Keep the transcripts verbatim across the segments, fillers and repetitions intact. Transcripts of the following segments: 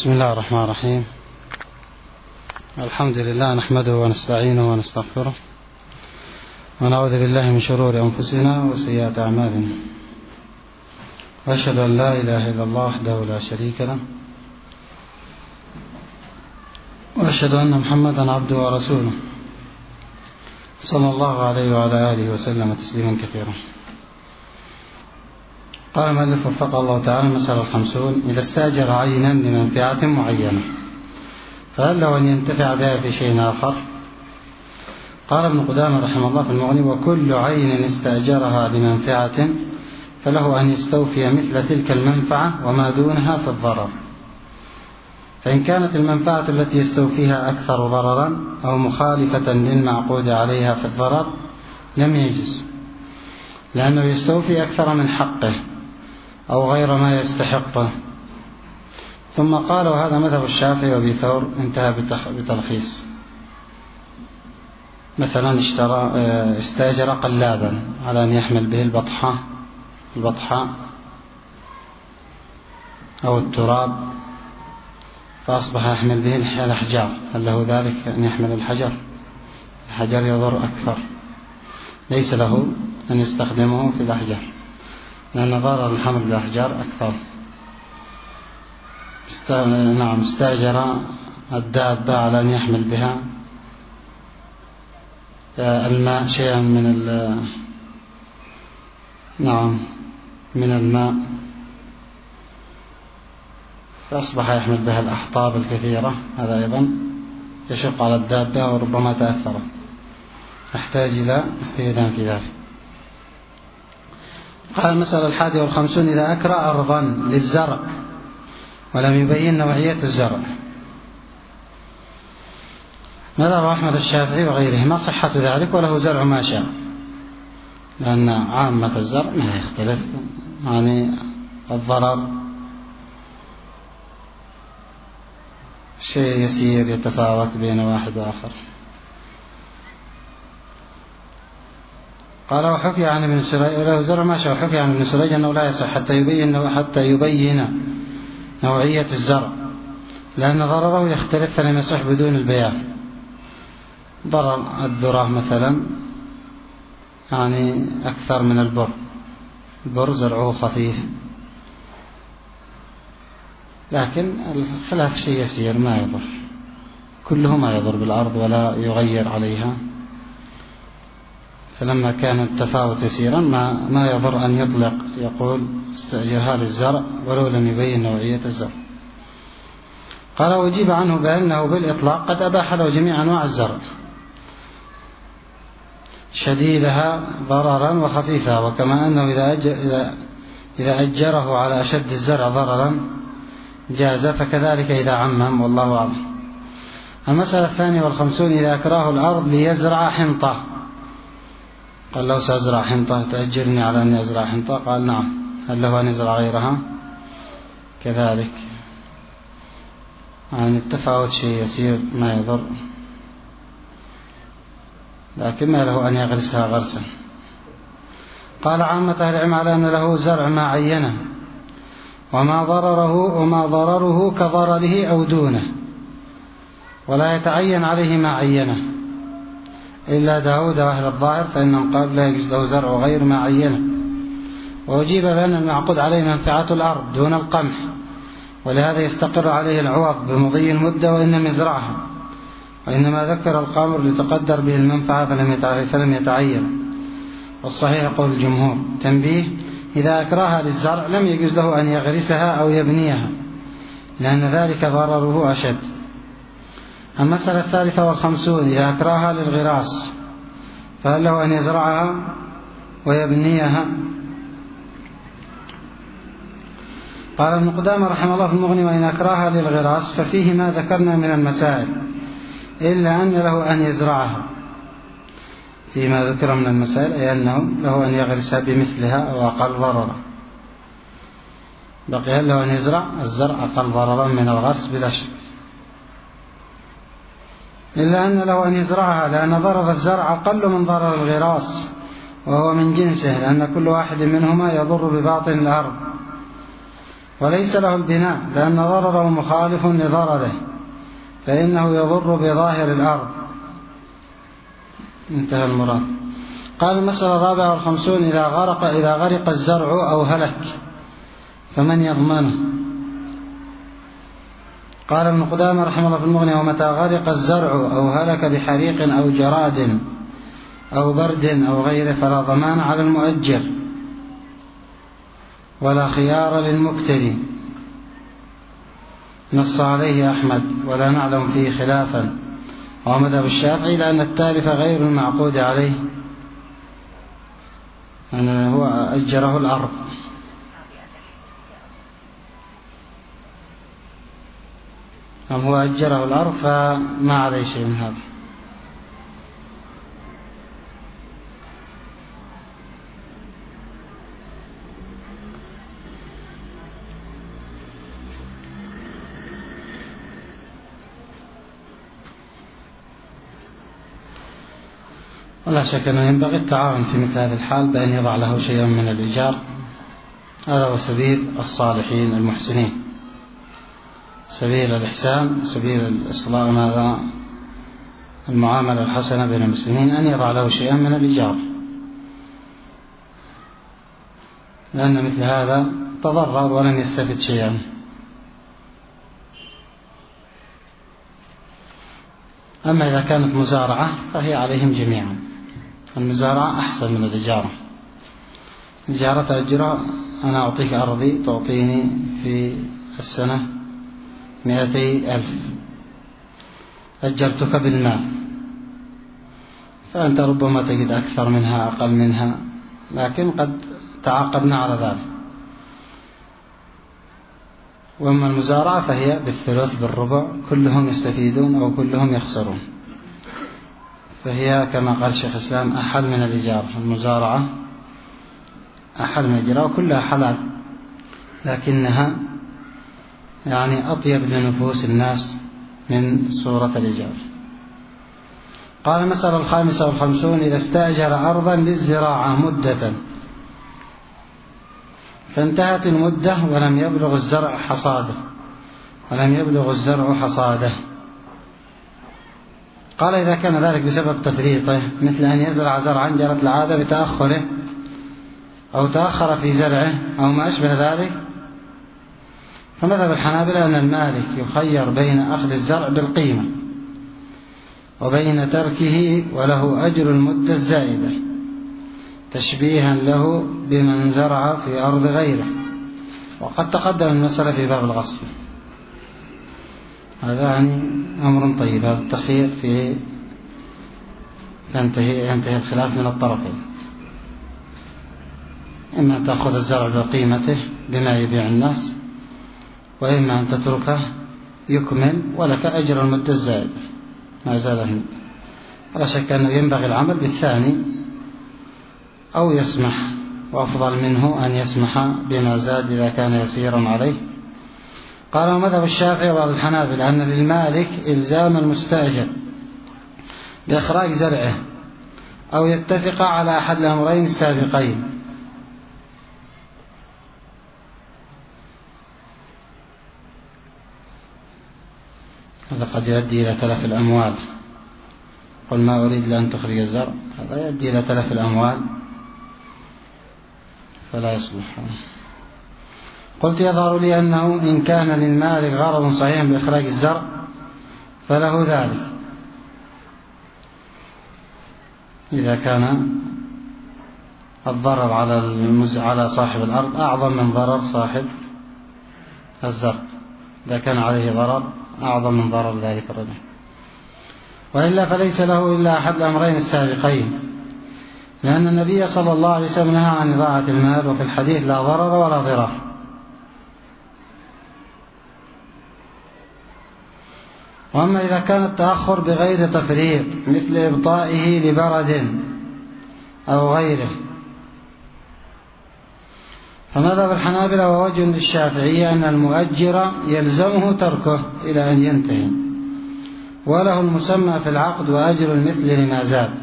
بسم الله الرحمن الرحيم. الحمد لله نحمده ونستعينه ونستغفره ونعوذ بالله من شرور أنفسنا وسيئات أعمالنا، وأشهد أن لا إله إلا الله وحده لا شريك له، وأشهد أن محمدا عبده ورسوله صلى الله عليه وعلى آله وسلم تسليما كثيرا. قال المؤلف وفقه الله تعالى: المسألة الخمسون: إذا استأجر عينا لمنفعة معينة فهل له أن ينتفع بها في شيء آخر؟ قال ابن قدامة رحمه الله في المغني: وكل عين استأجرها لمنفعة فله أن يستوفي مثل تلك المنفعة وما دونها في الضرر، فإن كانت المنفعة التي يستوفيها أكثر ضررا أو مخالفة للمعقود عليها في الضرر لم يجز، لأنه يستوفي أكثر من حقه أو غير ما يستحقه. ثم قال: وهذا مذهب الشافعي وأبي ثور، انتهى بتلخيص. مثلا اشترى استاجر قلابا على أن يحمل به البطحاء البطحاء أو التراب، فأصبح يحمل به الأحجار، هل له ذلك أن يحمل الحجر؟ الحجر يضر أكثر، ليس له أن يستخدمه في الأحجار لأن ضرر الحمل بالأحجار أكثر. است... نعم استاجر الدابة على أن يحمل بها الماء، شيئا من ال... نعم من الماء، فأصبح يحمل بها الأحطاب الكثيرة، هذا أيضا يشق على الدابة وربما تأثرت، يحتاج إلى استئذان في ذلك. قال: المسألة الحادية والخمسون: إذا أكرى أرضا للزرع ولم يبين نوعية الزرع. مذهب أحمد الشافعي وغيره ما صحة ذلك، وله زرع ما شاء، لأن عامة الزرع ما يختلف، يعني الضرر شيء يسير يتفاوت بين واحد وآخر. قال: وحكي عن ابن سريج وله زرع ما شاء، وحكي عن ابن سريج أنه لا يصح حتى يبين حتى يبين نوعية الزرع، لأن ضرره يختلف فلم يصح بدون البيان. ضرر الذرة مثلا يعني أكثر من البر، البر زرعه خفيف، لكن الخلاف شيء يسير ما يضر، كله ما يضر بالأرض ولا يغير عليها، فلما كان التفاوت يسيرا ما, ما يضر أن يطلق يقول استأجرها للزرع ولو لم يبين نوعية الزرع. قال: وجيب عنه بأنه بالإطلاق قد أباح له جميع أنواع الزرع، شديدها ضررا وخفيفها، وكما أنه إذا, أجر إذا أجره على أشد الزرع ضررا جاز، فكذلك إذا عمم، والله أعلم. المسألة الثانية والخمسون: إذا أكراه الأرض ليزرع حنطة، قال: لو سأزرع حنطة تأجرني على أن أزرع حنطة؟ قال: نعم. هل له أن يزرع غيرها؟ كذلك، يعني التفاوت شيء يسير ما يضر، لكن ما له أن يغرسها غرسا. قال: عامة أهل العلم على أن له زرع ما عينه، وما ضرره وما ضرره كضرره أو دونه، ولا يتعين عليه ما عينه، إلا داود وأهل الظاهر فإنهم قالوا لا يجوز له زرع غير ما عينه. وأجيب بأن المعقود عليه منفعة الأرض دون القمح، ولهذا يستقر عليه العوض بمضي المدة وإن لم يزرعها، وإنما ذكر القامر لتقدر به المنفعة فلم يتعين، والصحيح قول الجمهور. تنبيه: إذا أكراها للزرع لم يجوز له أن يغرسها أو يبنيها، لأن ذلك ضرره أشد. المسألة الثالثة والخمسون: إذا أكراها للغراس فهل له أن يزرعها ويبنيها؟ قال ابن قدامة رحمه الله في المغني: وإن أكراها للغراس ففيه ما ذكرنا من المسائل، إلا أن له أن يزرعها، فيما ذكر من المسائل أي أنه له أن يغرسها بمثلها أو أقل ضررا. بقي هل له أن يزرع الزرع أقل ضررا من الغرس؟ بلا شك، إلا أن له أن يزرعها، لأن ضرر الزرع أقل من ضرر الغراس، وهو من جنسه، لأن كل واحد منهما يضر بباطن الأرض، وليس له البناء لأن ضرره مخالف لضرره، فإنه يضر بظاهر الأرض. انتهى المراد. قال المسألة الرابعة والخمسون: إذا غرق إذا غرق الزرع أو هلك فمن يضمنه؟ قال ابن قدامة رحمه الله في المغني: ومتى غرق الزرع أو هلك بحريق أو جراد أو برد أو غيره فلا ضمان على المؤجر ولا خيار للمكتري. نص عليه أحمد ولا نعلم فيه خلافا، ومذهب الشافعي لأن التالف غير المعقود عليه، أنه هو أجره الأرض. أم هو أجره الأرض فما عليه شيء من هذا. ولا شك أنه ينبغي التعاون في مثل هذه الحال بأن يضع له شيئا من الإيجار. هذا هو سبيل الصالحين المحسنين، سبيل الإحسان، سبيل الإصلاح، ماذا المعاملة الحسنة بين المسلمين، أن يضع له شيئا من الإيجار، لأن مثل هذا تضرر ولم يستفد شيئا. أما إذا كانت مزارعة فهي عليهم جميعا. المزارعة أحسن من الإجارة. الإجارة تأجرها: أنا أعطيك أرضي تعطيني في السنة مئتي ألف، أجرتك بالمال، فأنت ربما تجد أكثر منها أقل منها، لكن قد تعاقدنا على ذلك. وأما المزارعة فهي بالثلث بالربع، كلهم يستفيدون أو كلهم يخسرون، فهي كما قال الشيخ الإسلام أحل من الإجارة. المزارعة أحل من الإجارة وكلها حلال، لكنها يعني أطيب لنفوس الناس من صورة الإجارة. قال المسألة الخامسة والخمسون: إذا استأجر أرضا للزراعة مدة فانتهت المدة ولم يبلغ الزرع حصاده ولم يبلغ الزرع حصاده قال: إذا كان ذلك بسبب تفريطه، مثل أن يزرع زرعا جرت العادة بتأخره أو تأخر في زرعه أو ما أشبه ذلك، فمذهب الحنابلة أن المالك يخير بين أخذ الزرع بالقيمة وبين تركه وله أجر المدة الزائدة، تشبيها له بمن زرع في أرض غيره. وقد تقدم المسألة في باب الغصب. هذا يعني أمر طيب، هذا التخيير فيه ينتهي, ينتهي الخلاف من الطرفين، إما أن تأخذ الزرع بقيمته بما يبيع الناس، وإما أن تتركه يكمل ولك أجر المدة الزائدة ما زال المدة. ولا شك أنه ينبغي العمل بالثاني أو يسمح، وأفضل منه أن يسمح بما زاد إذا كان يسيرا عليه. قال: ومذهب الشافعي وبعض الحنابلة أن للمالك إلزام المستأجر بإخراج زرعه أو يتفق على أحد الأمرين السابقين. هذا قد يؤدي إلى تلف الأموال. قل ما أريد لأن تخرج الزرع، هذا يؤدي إلى تلف الأموال فلا يصلح. قلت: يظهر لي أنه إن كان للمالك غرض صحيح بإخراج الزرع فله ذلك، إذا كان الضرر على المز... على صاحب الأرض أعظم من ضرر صاحب الزرع، إذا كان عليه ضرر أعظم من ضرر ذلك الرجل، وإلا فليس له إلا أحد الأمرين السابقين، لأن النبي صلى الله عليه وسلم نهى عن إضاعة المال، وفي الحديث: لا ضرر ولا ضرار. وأما إذا كان التأخر بغير تفريط، مثل إبطائه لبرد أو غيره، فمذهب الحنابلة ووجه للشافعية أن المؤجر يلزمه تركه إلى أن ينتهي، وله المسمى في العقد وأجر المثل لما زاد.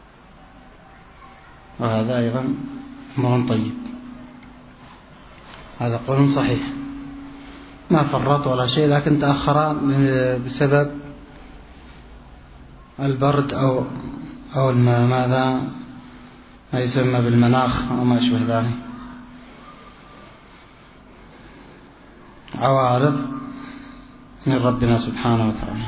وهذا أيضا أمر طيب. هذا قول صحيح، ما فرط ولا شيء، لكن تأخر بسبب البرد أو أو ماذا ما يسمى بالمناخ أو ما أشبه ذلك، عوارض من ربنا سبحانه وتعالى.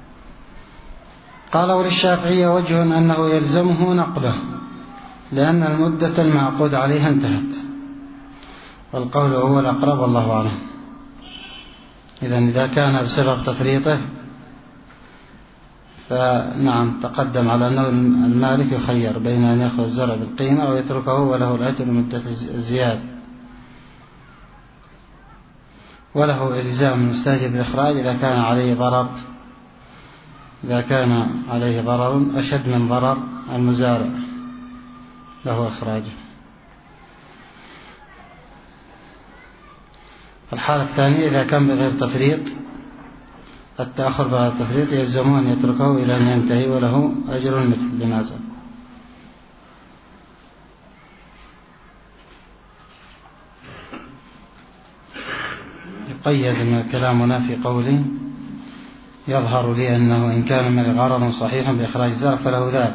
قال: وللشافعي وجه أنه يلزمه نقله لأن المدة المعقود عليها انتهت، والقول هو الأقرب والله أعلم. إذن إذا كان بسبب تفريطه فنعم تقدم على أنه المالك يخير بين أن يأخذ الزرع بالقيمة أو يتركه وله الأجر مدة الزيادة، وله إلزام المستاجر بالإخراج إذا كان عليه ضرر إذا كان عليه ضرر أشد من ضرر المزارع له إخراجه. الحالة الثانية إذا كان بغير تفريط، التأخر بغير التفريط يلزمه أن يتركه إلى أن ينتهي وله أجر مثل لما سبق. يقيد من كلامنا في قوله: يظهر لي أنه إن كان من غرض صحيح بإخراج الزرع فله ذلك.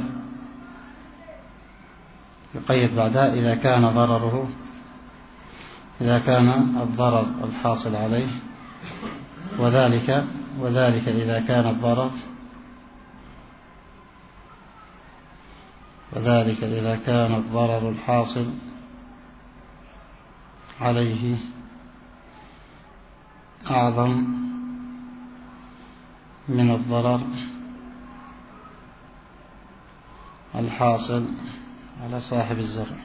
يقيد بعدها إذا كان ضرره إذا كان الضرر الحاصل عليه، وذلك وذلك إذا كان الضرر وذلك إذا كان الضرر الحاصل عليه أعظم من الضرر الحاصل على صاحب الزرع.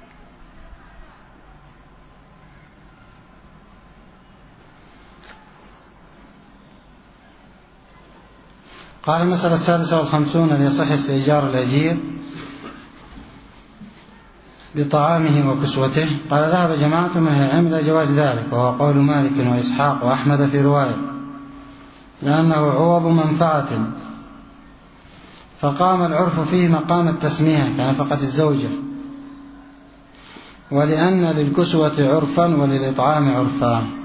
قال: المسألة السادسة والخمسون: أن يصح استئجار الأجير بطعامه وكسوته. قال: ذهب جماعة من أهل العلم إلى جواز ذلك، وهو قول مالك وإسحاق وأحمد في رواية، لأنه عوض منفعة، فقام العرف فيه مقام التسمية كنفقة الزوجة، ولأن للكسوة عرفا وللإطعام عرفان.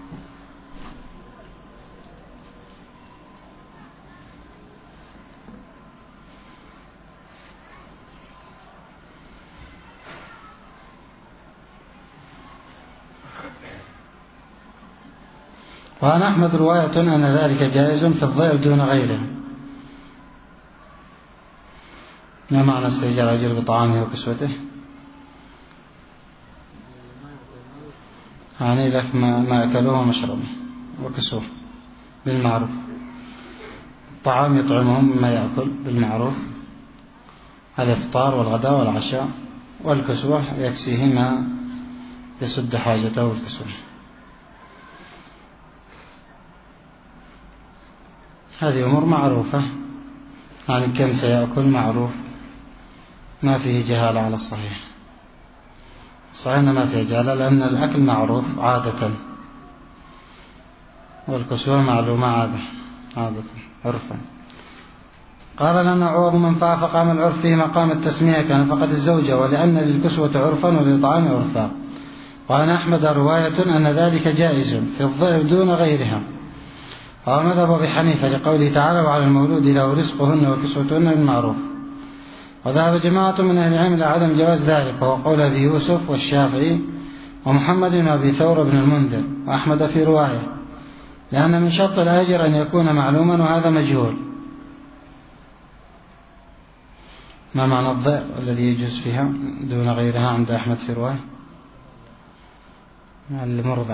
وعن أحمد رواية أن ذلك جائز في الضيف دون غيره. ما معنى استئجار الأجير بطعامه وكسوته؟ يعني لك ما أكلوه ومشربه وكسوه بالمعروف. الطعام يطعمهم مما يأكل بالمعروف، الإفطار والغداء والعشاء، والكسوة يكسيه ما يسد حاجته الكسوة. هذه أمور معروفة، يعني كم سيأكل معروف، ما فيه جهالة على الصحيح. صحيح ما فيه جهالة لأن الأكل معروف عادة، والكسوة معلومة عادة عادة عرفا. قال: لأن عوض منفعة، فقام العرف فيه مقام التسمية كنفقة الزوجة، ولأن للكسوة عرفا وللطعام عرفا. وعن أحمد رواية أن ذلك جائز في الضيف دون غيرها، وهو مذهب أبي حنيفة لقوله تعالى: وعلى المولود له رزقهن وكسوتهن بالمعروف. وذهب جماعة من أهل العلم إلى عدم جواز ذلك، وهو قول أبي يوسف والشافعي ومحمد بن أبي ثور بن المنذر وأحمد في رواية، لأن من شرط الأجر أن يكون معلوما، وهذا مجهول. ما معنى الضيف الذي يجوز فيها دون غيرها عند أحمد في رواية؟ المرضع.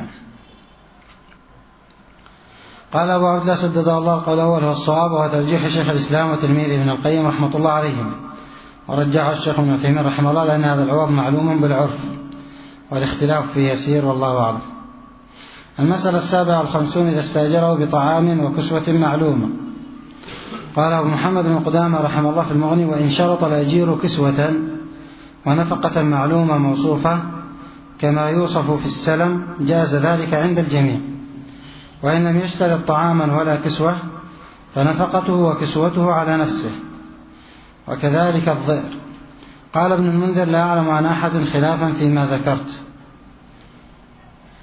قال أبو عبد الله سدد الله القول الأول هو الصواب، وهو ترجيح شيخ الإسلام وتلميذه ابن القيم رحمة الله عليهم، ورجعه الشيخ ابن عثيمين رحمه الله، لأن هذا العوض معلوم بالعرف والاختلاف فيه يسير والله أعلم. المسألة السابعة والخمسون: إذا استأجره بطعام وكسوة معلومة. قال أبو محمد بن قدامة رحمه الله في المغني: وإن شرط الأجير كسوة ونفقة معلومة موصوفة كما يوصف في السلم جاز ذلك عند الجميع، وإن لم يشترط طعاما ولا كسوة فنفقته وكسوته على نفسه، وكذلك الضئر. قال ابن المنذر: لا أعلم عن أحد خلافا فيما ذكرت.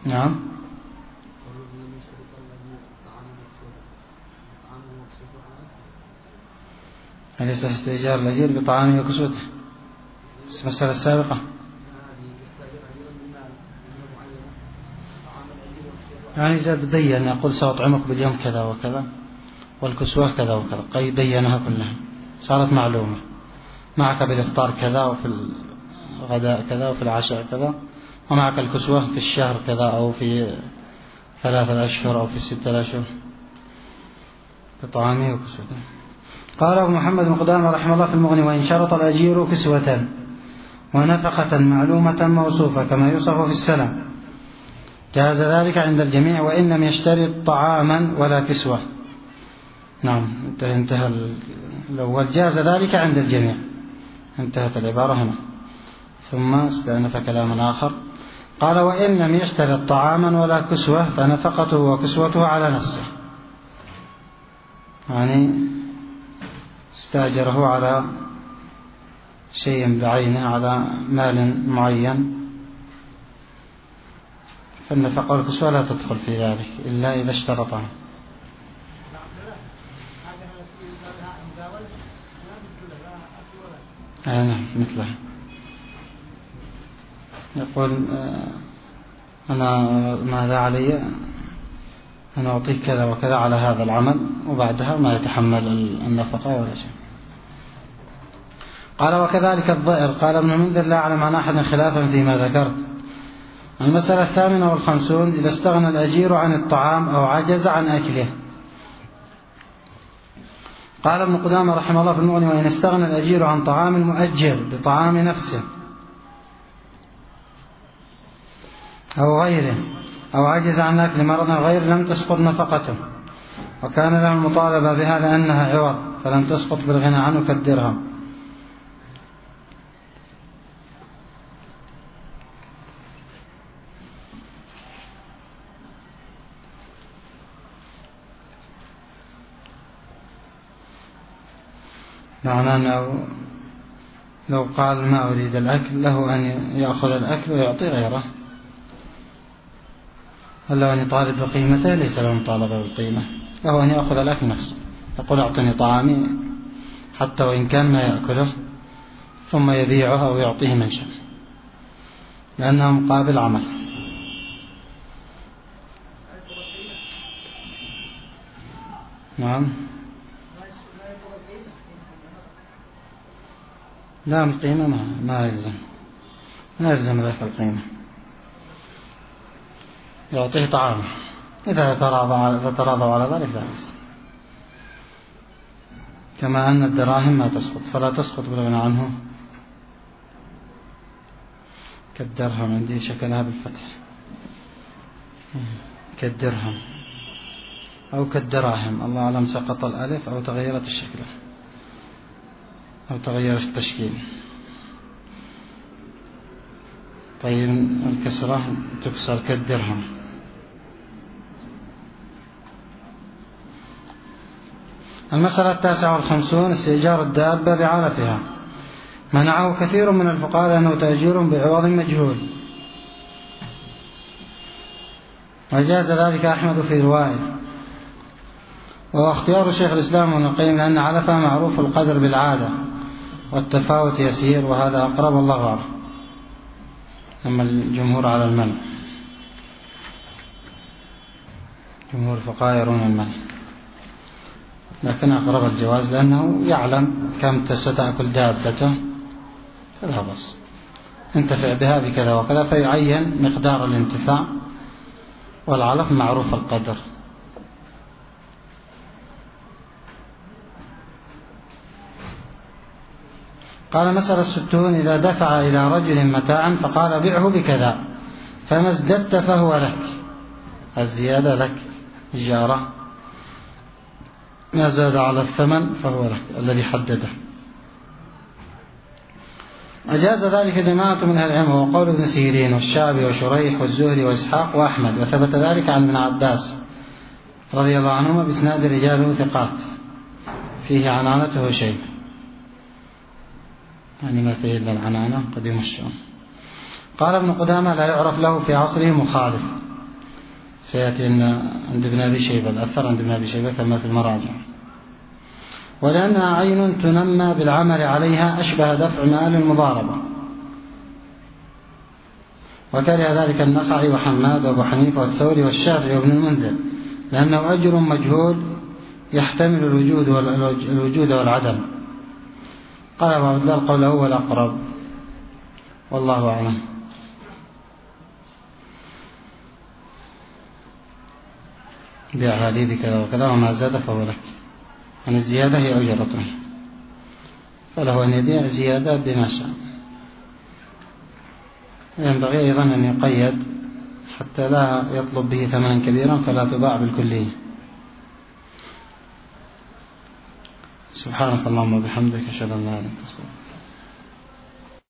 نعم. أليس استئجار الأجير بطعامه وكسوته المسألة السابقة؟ يعني زاد بين يقول سأطعمك باليوم كذا وكذا والكسوة كذا وكذا، قي بينها كلها صارت معلومة، معك بالإفطار كذا وفي الغداء كذا وفي العشاء كذا، ومعك الكسوة في الشهر كذا أو في ثلاثة أشهر أو في ستة أشهر بطعامه وكسوته. قال أبو محمد بن قدامة رحمه الله في المغني: وإن شرط الأجير كسوة ونفقة معلومة موصوفة كما يوصف في السلم جاز ذلك عند الجميع وإن لم يشترط طعاما ولا كسوة. نعم، انتهى الأول، جاز ذلك عند الجميع، انتهت العبارة هنا. ثم استأنف كلاما آخر قال: وإن لم يشترط طعاما ولا كسوة فنفقته وكسوته على نفسه، يعني استأجره على شيء بعينه، على مال معين، فالنفقة والكسوة لا تدخل في ذلك إلا إذا اشترطها. نعم مثله، يقول أنا ماذا علي أن أعطيك كذا وكذا على هذا العمل، وبعدها ما يتحمل النفقة ولا شيء. قال: وكذلك الضئر. قال ابن المنذر: لا أعلم عن أحد خلافا فيما ذكرت. المسألة الثامنة والخمسون: إذا استغنى الأجير عن الطعام أو عجز عن أكله. قال ابن قدامة رحمه الله في المغني: وإن استغنى الأجير عن طعام المؤجر بطعام نفسه أو غيره أو عجز عن أكل مرض غير لم تسقط نفقته، وكان له المطالبة بها لأنها عوض فلم تسقط بالغنى عنه كالدرهم. معناه أنه لو قال ما أريد الأكل له أن يأخذ الأكل ويعطي غيره، هل له أن يطالب بقيمته؟ ليس له مطالبة بالقيمة، له أن يأخذ الأكل نفسه، يقول أعطني طعامي حتى وإن كان ما يأكله، ثم يبيعه أو يعطيه من شاء، لأنه مقابل عمل. نعم. لا، القيمة ما ما يلزم ما يلزم ذاك القيمة، يعطيه طعام إذا تراضوا على ذلك لا بأس، كما أن الدراهم ما تسقط فلا تسقط بالغنى عنه كالدرهم. عندي شكلها بالفتح، كالدرهم أو كالدراهم، الله أعلم سقط الألف أو تغيرت الشكل أو تغير التشكيل. طيب الكسرة تكسر كالدرهم. المسألة التاسعة والخمسون: استئجار الدابة بعلفها. منعه كثير من الفقهاء لأنه تأجير بعوض مجهول، وجاز ذلك أحمد في رواية، وهو اختيار شيخ الإسلام ابن القيم لأن علفها معروف القدر بالعادة والتفاوت يسير، وهذا أقرب الله أعلم، أما الجمهور على المنع، جمهور الفقهاء يرون المنع، لكن أقرب الجواز لأنه يعلم كم ستأكل دابته فلا بأس، انتفع بها بكذا وكذا، فيعين مقدار الانتفاع، والعلف معروف القدر. قال: مسألة الستون: إذا دفع إلى رجل متاعا فقال بيعه بكذا فما ازددت فهو لك، الزيادة لك، إجارة، ما زاد على الثمن فهو لك الذي حدده. أجاز ذلك جماعة من أهل العلم، وقول ابن سيرين والشعبي وشريح والزهري وإسحاق وأحمد، وثبت ذلك عن ابن عباس رضي الله عنهما بإسناد رجاله ثقات فيه عنعنته شيء، يعني ما فيه إلا العنعنة قد يمشون. قال ابن قدامة: لا يعرف له في عصره مخالف، سيأتي أن عند ابن أبي شيبة، الأثر عند ابن أبي شيبة كما في المراجع. ولأنها عين تنمى بالعمل عليها أشبه دفع مال المضاربة، وكره ذلك النخعي وحماد وأبو حنيفة والثوري والشافعي وابن المنذر، لأنه أجر مجهول يحتمل الوجود والوجود والعدم. قال أبو عبد الله القول هو الأقرب، والله أعلم. بيع هذه بكذا وكذا وما زاد فهو لك، يعني الزيادة هي أجرته، فله أن يبيع زيادة بما شاء. ينبغي أيضا أن يقيد حتى لا يطلب به ثمنا كبيرا فلا تباع بالكلية. سبحانك اللهم وبحمدك، أشهد أن لا إله إلا أنت.